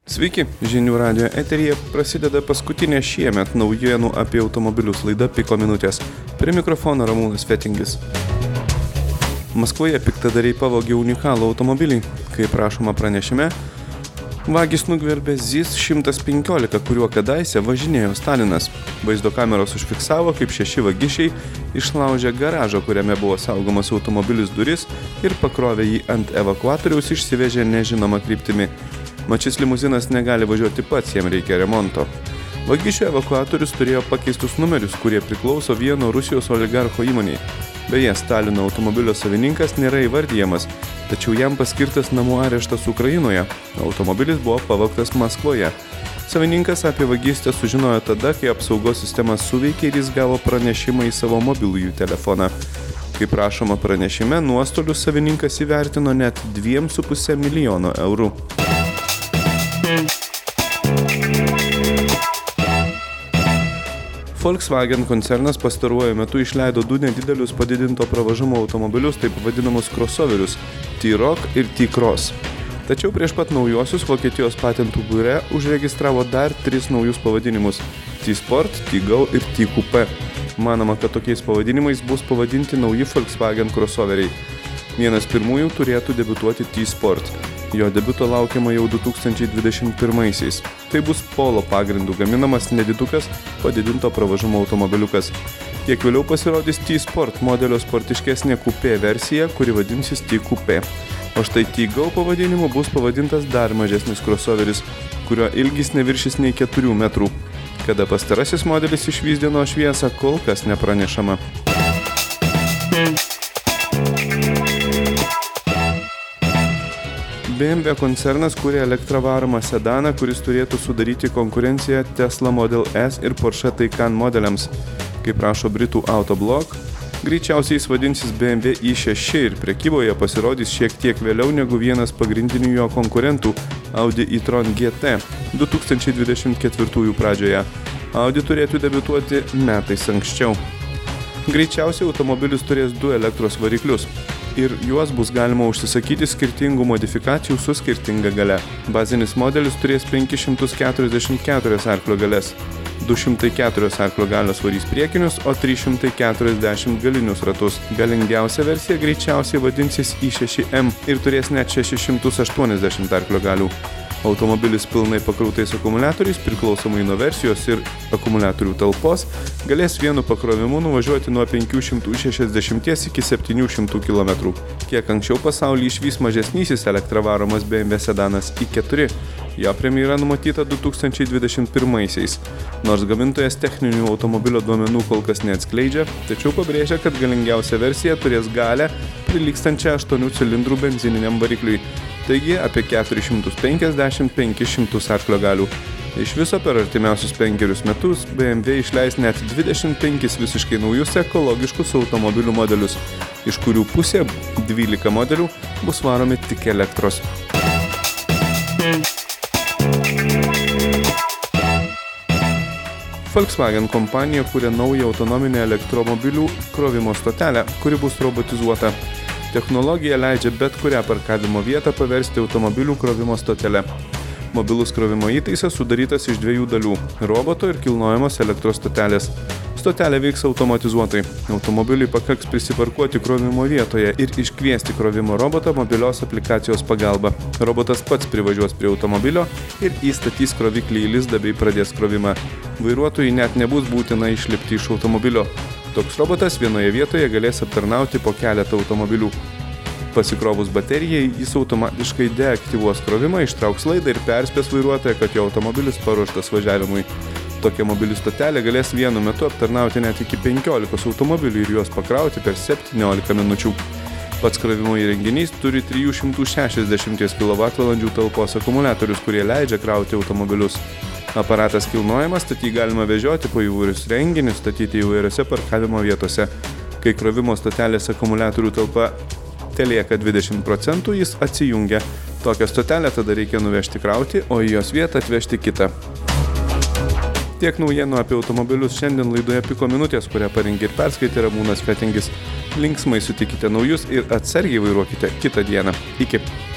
Sveiki, žinių radijo eteryje prasideda paskutinė šiemet naujienų apie automobilius laida Piko minutės. Prie mikrofono Ramūnas Fetingis. Maskvoje piktadariai pavogė unikalų automobilį. Kaip rašoma pranešime, vagis nugvelbė ZIS 115, kuriuo kadaise važinėjo Stalinas. Vaizdo kameros užfiksavo, kaip 6 vagišiai išlaužė garažą, kuriame buvo saugomas automobilis duris ir pakrovė jį ant evakuatoriaus, išsivežė nežinoma kryptimi. Mat šis limuzinas negali važiuoti pats, jam reikia remonto. Vagišių evakuatorius turėjo pakeistus numerius, kurie priklauso vieno Rusijos oligarcho įmoniai. Beje, Stalino automobilio savininkas nėra įvardijamas, tačiau jam paskirtas namų areštas Ukrainoje. Automobilis buvo pavogtas Maskvoje. Savininkas apie vagystę sužinojo tada, kai apsaugos sistema suveikė ir jis gavo pranešimą į savo mobilųjį telefoną. Kaip rašoma pranešime, nuostolius savininkas įvertino net 2,5 milijono eurų. Volkswagen koncernas pastaruoju metu išleido 2 nedidelius padidinto pravažumo automobilius, taip vadinamus crossoverius – T-Roc ir T-Cross. Tačiau prieš pat naujuosius Vokietijos patentų biure užregistravo dar 3 naujus pavadinimus – T-Sport, T-Go ir T-Coupe. Manoma, kad tokiais pavadinimais bus pavadinti nauji Volkswagen crossoveriai. Vienas pirmųjų turėtų debiutuoti T-Sport. Jo debiuto laukiama jau 2021-aisiais. Tai bus Polo pagrindų gaminamas nedidukas padidinto pravažumo automobiliukas. Kiek vėliau pasirodys T-Sport modelio sportiškesnė Coupe versija, kuri vadinsis T-Coupe. O štai T-Go pavadinimu bus pavadintas dar mažesnis crossoveris, kurio ilgis neviršys nei 4 metrų. Kada pastarasis modelis išvys dienos šviesą, kol kas nepranešama. BMW koncernas kuria elektra varomą sedaną, kuris turėtų sudaryti konkurenciją Tesla Model S ir Porsche Taycan modeliams. Kaip rašo britų Autoblog, greičiausiai jis vadinsis BMW i6 ir prekyboje pasirodys šiek tiek vėliau negu vienas pagrindinių jo konkurentų Audi e-tron GT 2024 pradžioje. Audi turėtų debiutuoti metais anksčiau. Greičiausiai automobilis turės 2 elektros variklius ir juos bus galima užsisakyti skirtingų modifikacijų su skirtinga galia. Bazinis modelis turės 544 arklio galias, 204 arklio galios varys priekinius, o 340 galinius ratus. Galingiausia versija greičiausiai vadinsis i6M ir turės net 680 arklio galių. Automobilis pilnai pakrautais akumuliatoriais, priklausomai nuo versijos ir akumuliatorių talpos, galės vienu pakrovimu nuvažiuoti nuo 560 iki 700 km. Kiek anksčiau pasaulyje išvys mažesnysis elektra varomas BMW sedanas i4. Jo premjera numatyta 2021-aisiais. Nors gamintojas techninių automobilio duomenų kol kas neatskleidžia, tačiau pabrėžia, kad galingiausia versija turės galią prilygstančią 8 cilindrų benzininiam varikliui. Taigi apie 450-500 arklio galių. Iš viso per artimiausius 5 metus BMW išleis net 25 visiškai naujus ekologiškus automobilių modelius, iš kurių pusė 12 modelių bus varomi tik elektros. Volkswagen kompanija kuria naują autonominę elektromobilių krovimo stotelę, kuri bus robotizuota. Technologija leidžia bet kurią parkavimo vietą paversti automobilių krovimo stotele. Mobilus krovimo įtaisas sudarytas iš 2 dalių – roboto ir kilnojamos elektros stotelės. Stotelė veiks automatizuotai. Automobiliui pakaks prisiparkuoti krovimo vietoje ir iškviesti krovimo robotą mobilios aplikacijos pagalba. Robotas pats privažiuos prie automobilio ir įstatys kroviklį į lizdą bei pradės krovimą. Vairuotojui net nebus būtina išlipti iš automobilio. Toks robotas vienoje vietoje galės aptarnauti po keletą automobilių. Pasikrovus baterijai, jis automatiškai deaktyvuos krovimą, ištrauks laidą ir perspės vairuotoją, kad jo automobilis paruoštas važiavimui. Tokia mobili stotelė galės vienu metu aptarnauti net iki 15 automobilių ir juos pakrauti per 17 minučių. Pats krovimo įrenginys turi 360 kWh talpos akumuliatorius, kurie leidžia krauti automobilius. Aparatas kilnojamas, tad jį galima vežioti po įvairius renginius, statyti įvairiose parkavimo vietose. Kai krovimo stotelės akumuliatorių talpa telieka 20%, jis atsijungia. Tokią stotelę tada reikia nuvežti krauti, o į jos vietą atvežti kitą. Tiek naujienų apie automobilius šiandien laidoje Piko minutės, kurią parengė ir perskaitė Ramūnas Fetingis. Linksmai sutikite naujus ir atsargiai vairuokite kitą dieną. Iki.